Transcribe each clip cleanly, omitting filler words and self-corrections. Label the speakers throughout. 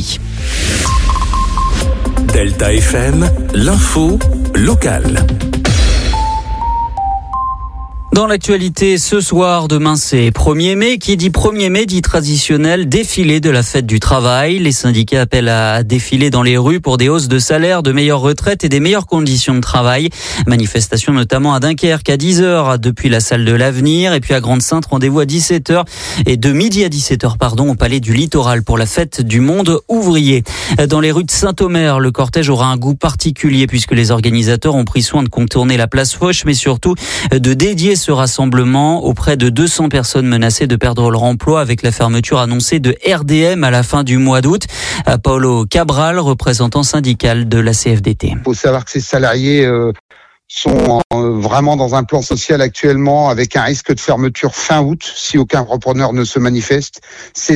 Speaker 1: midi.
Speaker 2: Delta FM, l'info locale.
Speaker 1: Dans l'actualité, ce soir, demain c'est 1er mai. Qui dit 1er mai dit traditionnel défilé de la fête du travail. Les syndicats appellent à défiler dans les rues pour des hausses de salaire, de meilleures retraites et des meilleures conditions de travail. Manifestation notamment à Dunkerque à 10h depuis la salle de l'Avenir. Et puis à Grande-Synthe, rendez-vous à 17h et de midi à 17h, au Palais du Littoral pour la fête du monde ouvrier. Dans les rues de Saint-Omer, le cortège aura un goût particulier puisque les organisateurs ont pris soin de contourner la place Foch, mais surtout de dédier ce rassemblement auprès de 200 personnes menacées de perdre leur emploi avec la fermeture annoncée de RDM à la fin du mois d'août. Paulo Cabral, représentant syndical de la CFDT.
Speaker 3: Il faut savoir que ces salariés sont vraiment dans un plan social actuellement avec un risque de fermeture fin août si aucun repreneur ne se manifeste. C'est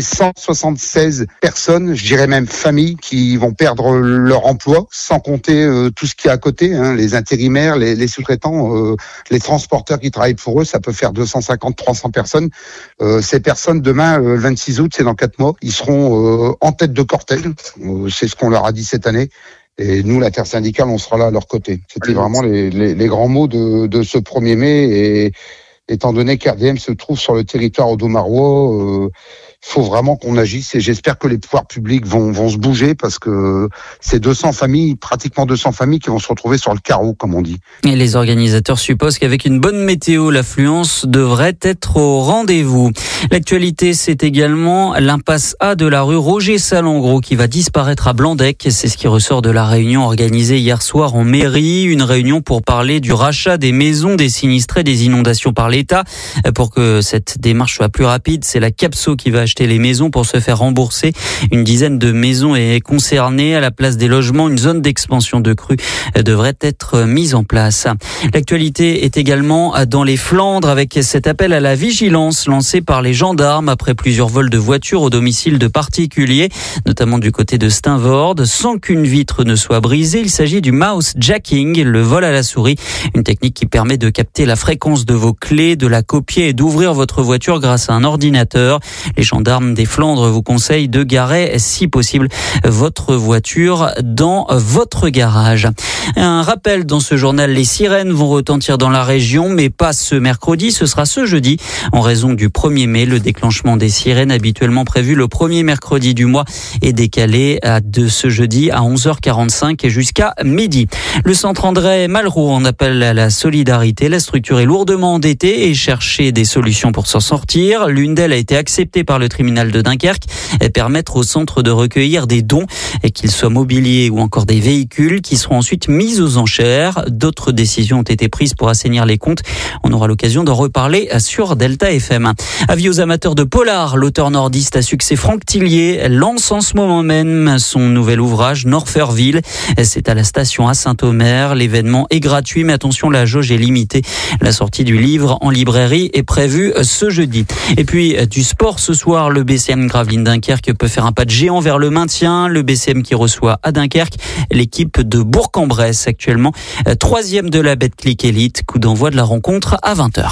Speaker 3: 176 personnes, je dirais même familles, qui vont perdre leur emploi, sans compter tout ce qui est à côté, les intérimaires, les sous-traitants, les transporteurs qui travaillent pour eux, ça peut faire 250-300 personnes. Ces personnes, demain, le 26 août, c'est dans 4 mois, ils seront en tête de cortège, c'est ce qu'on leur a dit cette année. Et nous, l'intersyndicale, on sera là à leur côté. C'était vraiment les grands mots de ce 1er mai. Et étant donné qu'RDM se trouve sur le territoire audomarois, faut vraiment qu'on agisse. Et j'espère que les pouvoirs publics vont se bouger parce que c'est 200 familles, pratiquement 200 familles qui vont se retrouver sur le carreau, comme on dit.
Speaker 1: Et les organisateurs supposent qu'avec une bonne météo, l'affluence devrait être au rendez-vous. L'actualité, c'est également l'impasse A de la rue Roger Salengro qui va disparaître à Blandec. C'est ce qui ressort de la réunion organisée hier soir en mairie. Une réunion pour parler du rachat des maisons des sinistrés des inondations par l'État. Pour que cette démarche soit plus rapide, c'est la Capso qui va acheter les maisons pour se faire rembourser. Une dizaine de maisons est concernée. À la place des logements, une zone d'expansion de crues devrait être mise en place. L'actualité est également dans les Flandres avec cet appel à la vigilance lancé par les gendarmes après plusieurs vols de voitures au domicile de particuliers, notamment du côté de Steenvoorde, sans qu'une vitre ne soit brisée. Il s'agit du mouse jacking, le vol à la souris, une technique qui permet de capter la fréquence de vos clés, de la copier et d'ouvrir votre voiture grâce à un ordinateur. Les gendarmes des Flandres vous conseillent de garer, si possible, votre voiture dans votre garage. Un rappel dans ce journal, les sirènes vont retentir dans la région, mais pas ce mercredi, ce sera ce jeudi. En raison du 1er mai, le déclenchement des sirènes habituellement prévu le premier mercredi du mois est décalé de ce jeudi à 11h45 et jusqu'à midi. Le centre André Malraux en appelle à la solidarité. La structure est lourdement endettée et chercher des solutions pour s'en sortir. L'une d'elles a été acceptée par le tribunal de Dunkerque et permettre au centre de recueillir des dons, et qu'ils soient mobiliers ou encore des véhicules qui seront ensuite mis aux enchères. D'autres décisions ont été prises pour assainir les comptes. On aura l'occasion d'en reparler sur Delta FM. Avis aux amateurs de polar, l'auteur nordiste à succès Franck Tillier lance en ce moment même son nouvel ouvrage Norferville. C'est à la station à Saint-Omer. L'événement est gratuit, mais attention, la jauge est limitée. La sortie du livre en librairie est prévue ce jeudi. Et puis du sport ce soir, le BCM Gravelines Dunkerque peut faire un pas de géant vers le maintien. Le BCM qui reçoit à Dunkerque l'équipe de Bourg-en-Bresse, actuellement 3e de la Betclic Elite. Coup d'envoi de la rencontre à 20h.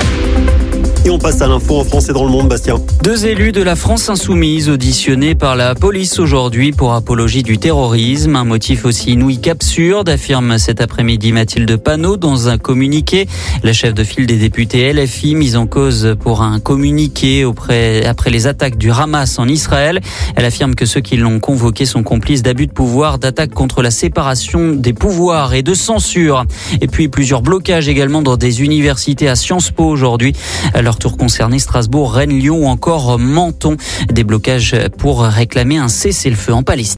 Speaker 4: Et on passe à l'info en France et dans le monde, Bastien.
Speaker 1: 2 élus de la France insoumise auditionnés par la police aujourd'hui pour apologie du terrorisme. Un motif aussi inouï qu'absurde, affirme cet après-midi Mathilde Panot dans un communiqué. La chef de file des députés LFI mise en cause pour un communiqué après les attaques du Hamas en Israël. Elle affirme que ceux qui l'ont convoqué sont complices d'abus de pouvoir, d'attaques contre la séparation des pouvoirs et de censure. Et puis plusieurs blocages également dans des universités à Sciences Po aujourd'hui. Leur tour concerné Strasbourg, Rennes, Lyon ou encore Menton. Des blocages pour réclamer un cessez-le-feu en Palestine.